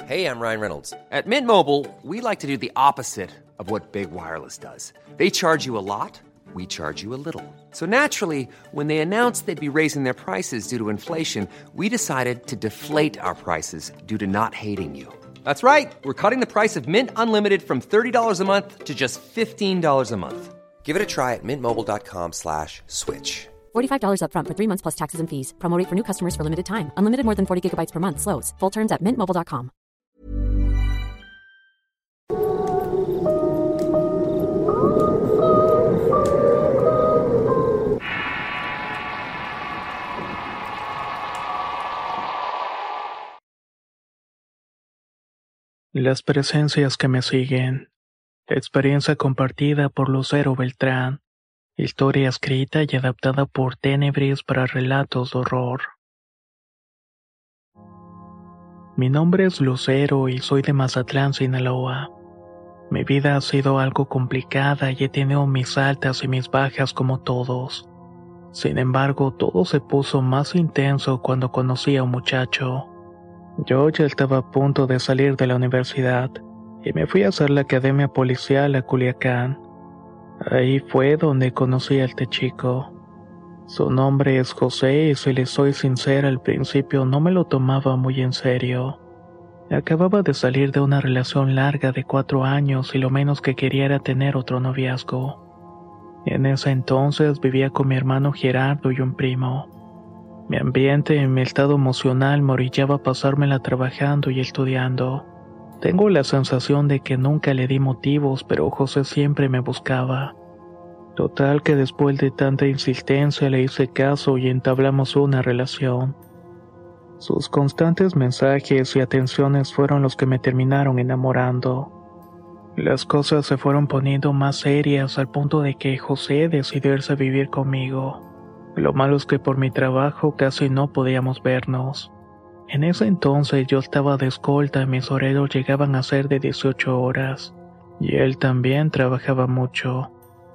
Hey, I'm Ryan Reynolds. At Mint Mobile, we like to do the opposite of what Big Wireless does. They charge you a lot, we charge you a little. So naturally, when they announced they'd be raising their prices due to inflation, we decided to deflate our prices due to not hating you. That's right. We're cutting the price of Mint Unlimited from $30 a month to just $15 a month. Give it a try at mintmobile.com/switch. $45 up front for 3 months plus taxes and fees. Promo rate for new customers for limited time. Unlimited more than 40 gigabytes per month. Slows full terms at mintmobile.com. Las presencias que me siguen. Experiencia compartida por Lucero Beltrán. Historia escrita y adaptada por Tenebris para relatos de horror. Mi nombre es Lucero y soy de Mazatlán, Sinaloa. Mi vida ha sido algo complicada y he tenido mis altas y mis bajas como todos. Sin embargo, todo se puso más intenso cuando conocí a un muchacho. Yo ya estaba a punto de salir de la universidad y me fui a hacer la academia policial a Culiacán. Ahí fue donde conocí a este chico. Su nombre es José y si le soy sincera al principio no me lo tomaba muy en serio. Acababa de salir de una relación larga de 4 años y lo menos que quería era tener otro noviazgo. En ese entonces vivía con mi hermano Gerardo y un primo. Mi ambiente y mi estado emocional me orillaba a pasármela trabajando y estudiando. Tengo la sensación de que nunca le di motivos, pero José siempre me buscaba. Total que después de tanta insistencia le hice caso y entablamos una relación. Sus constantes mensajes y atenciones fueron los que me terminaron enamorando. Las cosas se fueron poniendo más serias al punto de que José decidió irse a vivir conmigo. Lo malo es que por mi trabajo casi no podíamos vernos. En ese entonces yo estaba de escolta y mis horarios llegaban a ser de 18 horas, y él también trabajaba mucho.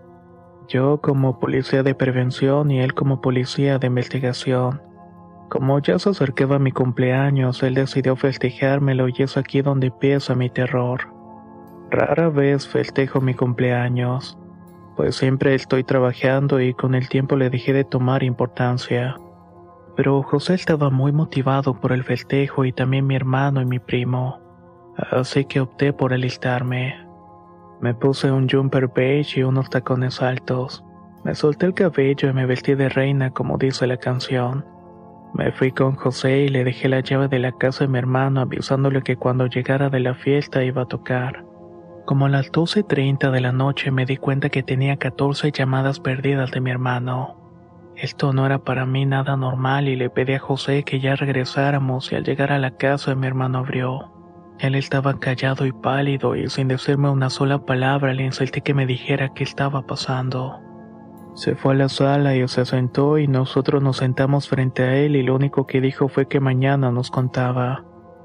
Yo como policía de prevención y él como policía de investigación. Como ya se acercaba mi cumpleaños, él decidió festejármelo y es aquí donde empieza mi terror. Rara vez festejo mi cumpleaños, pues siempre estoy trabajando y con el tiempo le dejé de tomar importancia. Pero José estaba muy motivado por el festejo y también mi hermano y mi primo, así que opté por alistarme. Me puse un jumper beige y unos tacones altos. Me solté el cabello y me vestí de reina como dice la canción. Me fui con José y le dejé la llave de la casa de mi hermano avisándole que cuando llegara de la fiesta iba a tocar. Como a las 12:30 de la noche me di cuenta que tenía 14 llamadas perdidas de mi hermano. Esto no era para mí nada normal y le pedí a José que ya regresáramos y al llegar a la casa mi hermano abrió. Él estaba callado y pálido y sin decirme una sola palabra le insistí que me dijera qué estaba pasando. Se fue a la sala y se sentó y nosotros nos sentamos frente a él y lo único que dijo fue que mañana nos contaba.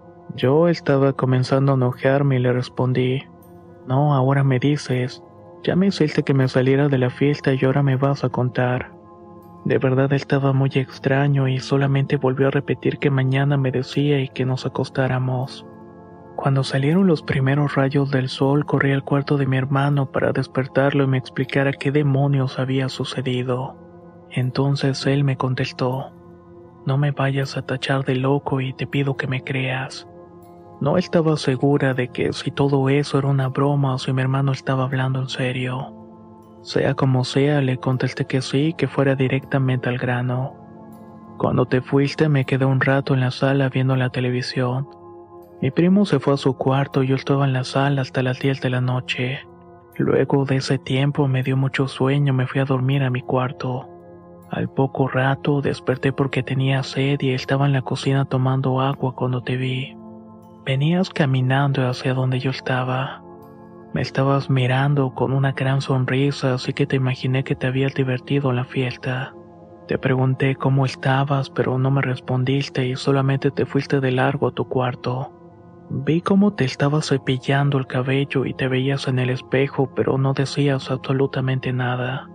Yo estaba comenzando a enojarme y le respondí, no, ahora me dices, ya me hiciste que me saliera de la fiesta y ahora me vas a contar. De verdad estaba muy extraño y solamente volvió a repetir que mañana me decía y que nos acostáramos. Cuando salieron los primeros rayos del sol corrí al cuarto de mi hermano para despertarlo y me explicara qué demonios había sucedido. Entonces él me contestó, no me vayas a tachar de loco y te pido que me creas. No estaba segura de que si todo eso era una broma o si mi hermano estaba hablando en serio. Sea como sea, le contesté que sí, que fuera directamente al grano. Cuando te fuiste me quedé un rato en la sala viendo la televisión. Mi primo se fue a su cuarto y yo estaba en la sala hasta las 10 de la noche. Luego de ese tiempo me dio mucho sueño, me fui a dormir a mi cuarto. Al poco rato desperté porque tenía sed y estaba en la cocina tomando agua cuando te vi. Venías caminando hacia donde yo estaba. Me estabas mirando con una gran sonrisa, así que te imaginé que te habías divertido en la fiesta. Te pregunté cómo estabas, pero no me respondiste y solamente te fuiste de largo a tu cuarto. Vi cómo te estabas cepillando el cabello y te veías en el espejo, pero no decías absolutamente nada.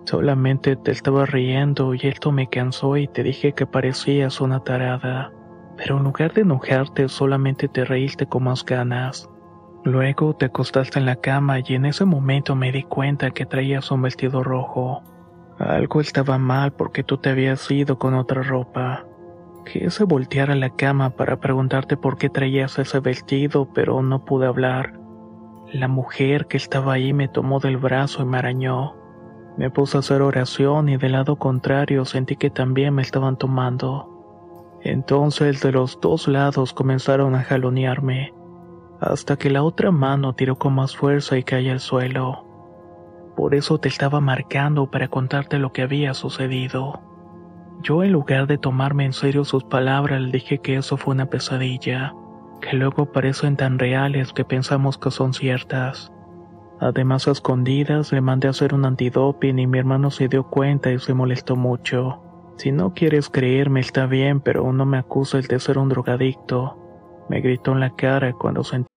Solamente te estabas riendo y esto me cansó y te dije que parecías una tarada. pero en lugar de enojarte solamente te reíste con más ganas. Luego te acostaste en la cama y en ese momento me di cuenta que traías un vestido rojo. Algo estaba mal porque tú te habías ido con otra ropa. Quise voltear a la cama para preguntarte por qué traías ese vestido, pero no pude hablar. La mujer que estaba ahí me tomó del brazo y me arañó. Me puse a hacer oración y del lado contrario sentí que también me estaban tomando. Entonces de los dos lados comenzaron a jalonearme, hasta que la otra mano tiró con más fuerza y caí al suelo. Por eso te estaba marcando para contarte lo que había sucedido. Yo, en lugar de tomarme en serio sus palabras, le dije que eso fue una pesadilla, que luego parecen tan reales que pensamos que son ciertas. Además, a escondidas le mandé a hacer un antidoping y mi hermano se dio cuenta y se molestó mucho. Si no quieres creerme está bien, pero no me acuses de ser un drogadicto. Me gritó en la cara cuando sentí.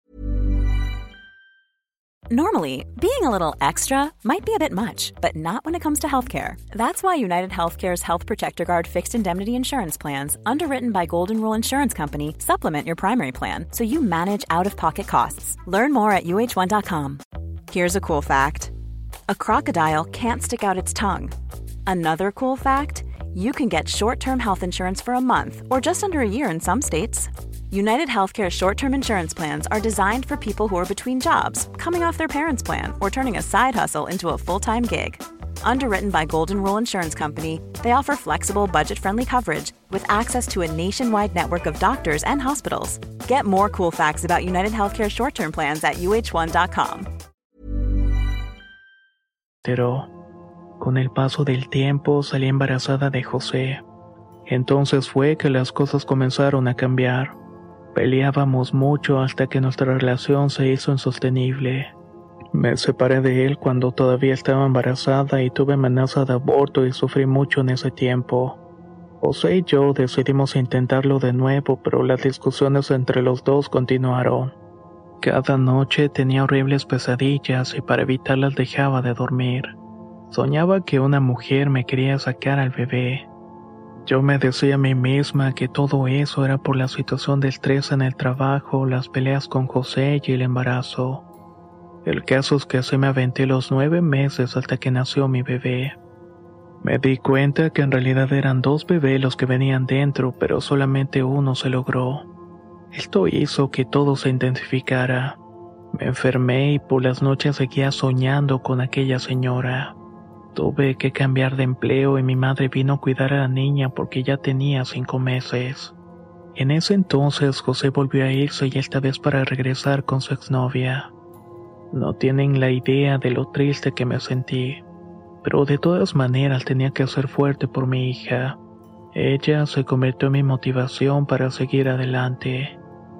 Normally, being a little extra might be a bit much, but not when it comes to healthcare. That's why United Healthcare's Health Protector Guard fixed indemnity insurance plans, underwritten by Golden Rule Insurance Company, supplement your primary plan so you manage out-of-pocket costs. Learn more at uh1.com. Here's a cool fact. A crocodile can't stick out its tongue. Another cool fact, you can get short-term health insurance for a month or just under a year in some states. United Healthcare short-term insurance plans are designed for people who are between jobs, coming off their parents' plan, or turning a side hustle into a full-time gig. Underwritten by Golden Rule Insurance Company, they offer flexible, budget-friendly coverage with access to a nationwide network of doctors and hospitals. Get more cool facts about United Healthcare short-term plans at uh1.com. Pero con el paso del tiempo salí embarazada de José. Entonces fue que las cosas comenzaron a cambiar. Peleábamos mucho hasta que nuestra relación se hizo insostenible. Me separé de él cuando todavía estaba embarazada y tuve amenaza de aborto y sufrí mucho en ese tiempo. José y yo decidimos intentarlo de nuevo, pero las discusiones entre los dos continuaron. Cada noche tenía horribles pesadillas y para evitarlas dejaba de dormir. Soñaba que una mujer me quería sacar al bebé. Yo me decía a mí misma que todo eso era por la situación de estrés en el trabajo, las peleas con José y el embarazo. El caso es que así me aventé los 9 meses hasta que nació mi bebé. Me di cuenta que en realidad eran 2 bebés los que venían dentro, pero solamente uno se logró. Esto hizo que todo se intensificara. Me enfermé y por las noches seguía soñando con aquella señora. Tuve que cambiar de empleo y mi madre vino a cuidar a la niña porque ya tenía 5 meses. En ese entonces José volvió a irse y esta vez para regresar con su exnovia. No tienen la idea de lo triste que me sentí, pero de todas maneras tenía que ser fuerte por mi hija. Ella se convirtió en mi motivación para seguir adelante.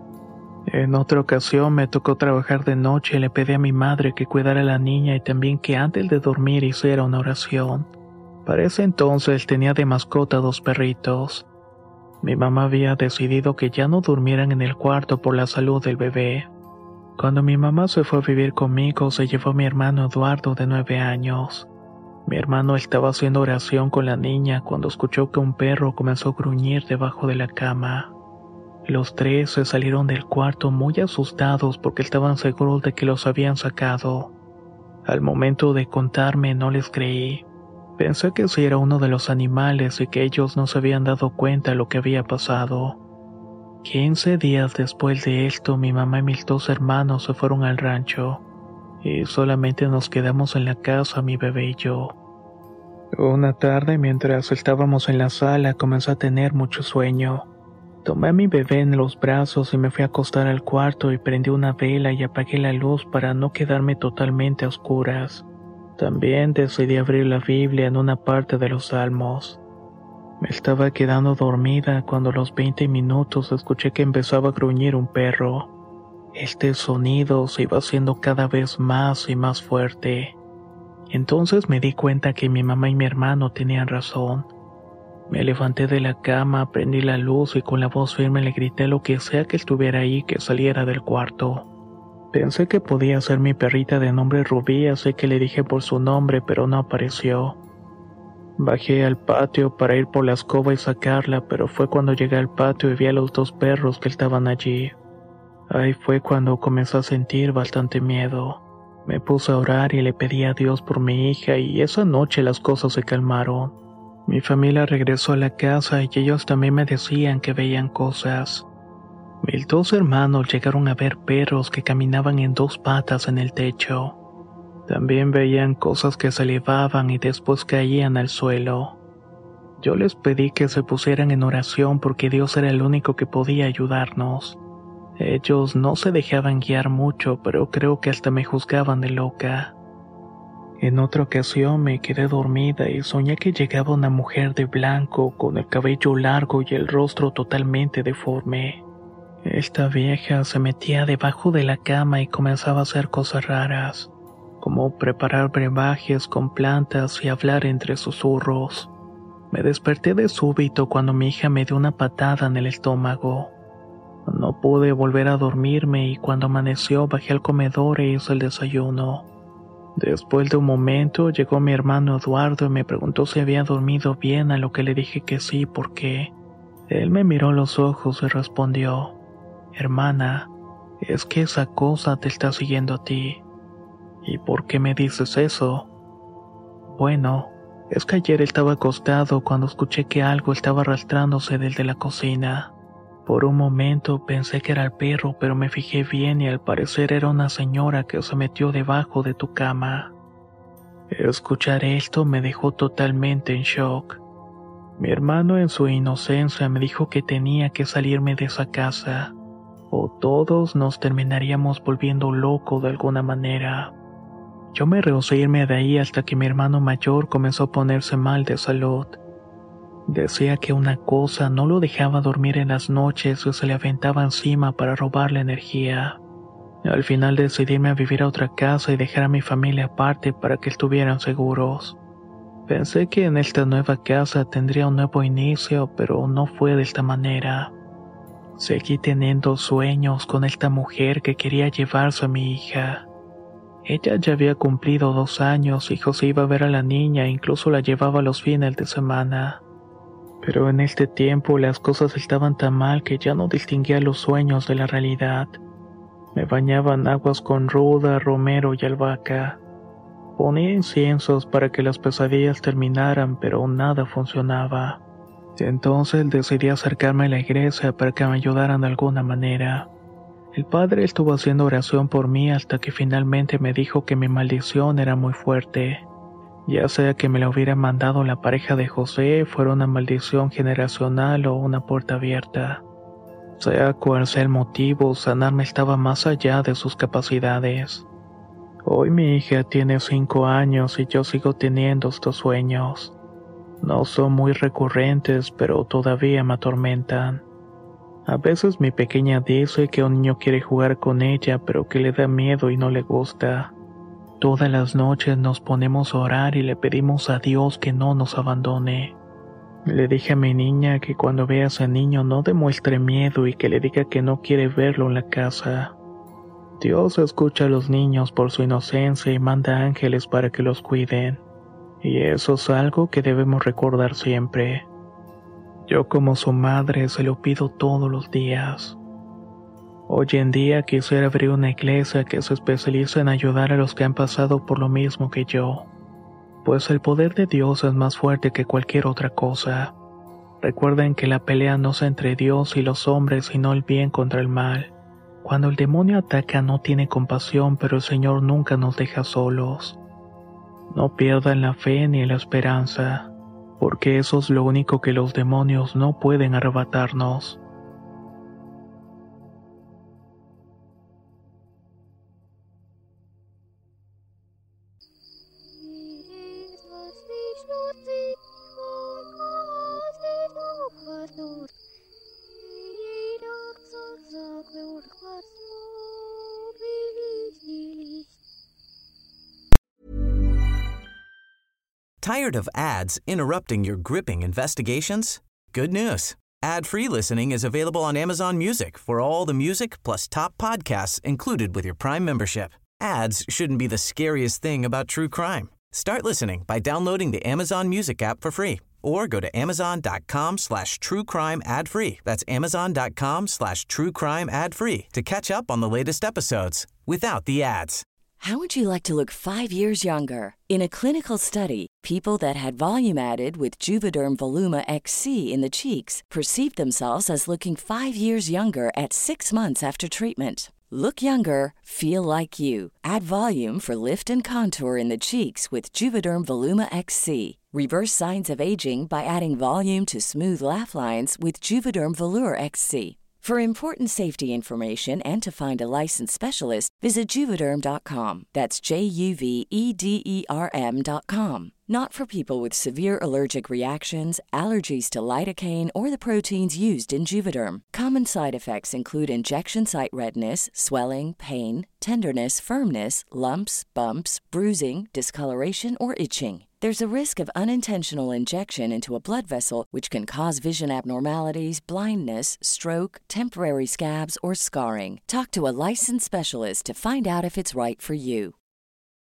En otra ocasión me tocó trabajar de noche y le pedí a mi madre que cuidara a la niña y también que antes de dormir hiciera una oración. Para ese entonces tenía de mascota 2 perritos. Mi mamá había decidido que ya no durmieran en el cuarto por la salud del bebé. Cuando mi mamá se fue a vivir conmigo, se llevó a mi hermano Eduardo de 9 años. Mi hermano estaba haciendo oración con la niña cuando escuchó que un perro comenzó a gruñir debajo de la cama. Los 3 se salieron del cuarto muy asustados porque estaban seguros de que los habían sacado. Al momento de contarme no les creí. Pensé que sí era uno de los animales y que ellos no se habían dado cuenta de lo que había pasado. 15 días después de esto, mi mamá y mis 2 hermanos se fueron al rancho y solamente nos quedamos en la casa mi bebé y yo. Una tarde, mientras estábamos en la sala, comencé a tener mucho sueño. Tomé a mi bebé en los brazos y me fui a acostar al cuarto y prendí una vela y apagué la luz para no quedarme totalmente a oscuras. También decidí abrir la Biblia en una parte de los Salmos. Me estaba quedando dormida cuando a los 20 minutos escuché que empezaba a gruñir un perro. Este sonido se iba haciendo cada vez más y más fuerte. Entonces me di cuenta que mi mamá y mi hermano tenían razón. Me levanté de la cama, prendí la luz y con la voz firme le grité a lo que sea que estuviera ahí que saliera del cuarto. Pensé que podía ser mi perrita de nombre Rubí, así que le dije por su nombre, pero no apareció. Bajé al patio para ir por la escoba y sacarla, pero fue cuando llegué al patio y vi a los 2 perros que estaban allí. Ahí fue cuando comencé a sentir bastante miedo. Me puse a orar y le pedí a Dios por mi hija y esa noche las cosas se calmaron. Mi familia regresó a la casa y ellos también me decían que veían cosas. Mis 2 hermanos llegaron a ver perros que caminaban en 2 patas en el techo. También veían cosas que se elevaban y después caían al suelo. Yo les pedí que se pusieran en oración porque Dios era el único que podía ayudarnos. Ellos no se dejaban guiar mucho, pero creo que hasta me juzgaban de loca. En otra ocasión me quedé dormida y soñé que llegaba una mujer de blanco con el cabello largo y el rostro totalmente deforme. Esta vieja se metía debajo de la cama y comenzaba a hacer cosas raras, como preparar brebajes con plantas y hablar entre susurros. Me desperté de súbito cuando mi hija me dio una patada en el estómago. No pude volver a dormirme y cuando amaneció bajé al comedor e hice el desayuno. Después de un momento llegó mi hermano Eduardo y me preguntó si había dormido bien, a lo que le dije que sí, porque él me miró a los ojos y respondió: «Hermana, es que esa cosa te está siguiendo a ti». «¿Y por qué me dices eso?» «Bueno, es que ayer estaba acostado cuando escuché que algo estaba arrastrándose desde la cocina. Por un momento pensé que era el perro, pero me fijé bien y al parecer era una señora que se metió debajo de tu cama». Escuchar esto me dejó totalmente en shock. Mi hermano en su inocencia me dijo que tenía que salirme de esa casa, o todos nos terminaríamos volviendo locos de alguna manera. Yo me rehusé a irme de ahí hasta que mi hermano mayor comenzó a ponerse mal de salud. Decía que una cosa no lo dejaba dormir en las noches y se le aventaba encima para robarle energía. Al final decidí irme a vivir a otra casa y dejar a mi familia aparte para que estuvieran seguros. Pensé que en esta nueva casa tendría un nuevo inicio, pero no fue de esta manera. Seguí teniendo sueños con esta mujer que quería llevarse a mi hija. Ella ya había cumplido 2 años y José iba a ver a la niña e incluso la llevaba los fines de semana. Pero en este tiempo las cosas estaban tan mal que ya no distinguía los sueños de la realidad. Me bañaba en aguas con ruda, romero y albahaca. Ponía inciensos para que las pesadillas terminaran, pero nada funcionaba. Entonces decidí acercarme a la iglesia para que me ayudaran de alguna manera. El padre estuvo haciendo oración por mí hasta que finalmente me dijo que mi maldición era muy fuerte. Ya sea que me la hubiera mandado la pareja de José, fuera una maldición generacional o una puerta abierta. Sea cual sea el motivo, sanarme estaba más allá de sus capacidades. Hoy mi hija tiene 5 años y yo sigo teniendo estos sueños. No son muy recurrentes, pero todavía me atormentan. A veces mi pequeña dice que un niño quiere jugar con ella, pero que le da miedo y no le gusta. Todas las noches nos ponemos a orar y le pedimos a Dios que no nos abandone. Le dije a mi niña que cuando vea a ese niño no demuestre miedo y que le diga que no quiere verlo en la casa. Dios escucha a los niños por su inocencia y manda ángeles para que los cuiden. Y eso es algo que debemos recordar siempre. Yo como su madre se lo pido todos los días. Hoy en día quisiera abrir una iglesia que se especialice en ayudar a los que han pasado por lo mismo que yo. Pues el poder de Dios es más fuerte que cualquier otra cosa. Recuerden que la pelea no es entre Dios y los hombres, sino el bien contra el mal. Cuando el demonio ataca no tiene compasión, pero el Señor nunca nos deja solos. No pierdan la fe ni la esperanza, porque eso es lo único que los demonios no pueden arrebatarnos. Tired of ads interrupting your gripping investigations? Good news. Ad-free listening is available on Amazon Music for all the music plus top podcasts included with your Prime membership. Ads shouldn't be the scariest thing about true crime. Start listening by downloading the Amazon Music app for free or go to amazon.com/truecrime ad free. That's amazon.com/truecrime ad free to catch up on the latest episodes without the ads. How would you like to look 5 years younger? In a clinical study, people that had volume added with Juvederm Voluma XC in the cheeks perceived themselves as looking 5 years younger at 6 months after treatment. Look younger, feel like you. Add volume for lift and contour in the cheeks with Juvederm Voluma XC. Reverse signs of aging by adding volume to smooth laugh lines with Juvederm Volure XC. For important safety information and to find a licensed specialist, visit Juvederm.com. That's JUVEDERM.com. Not for people with severe allergic reactions, allergies to lidocaine, or the proteins used in Juvederm. Common side effects include injection site redness, swelling, pain, tenderness, firmness, lumps, bumps, bruising, discoloration, or itching. There's a risk of unintentional injection into a blood vessel, which can cause vision abnormalities, blindness, stroke, temporary scabs, or scarring. Talk to a licensed specialist to find out if it's right for you.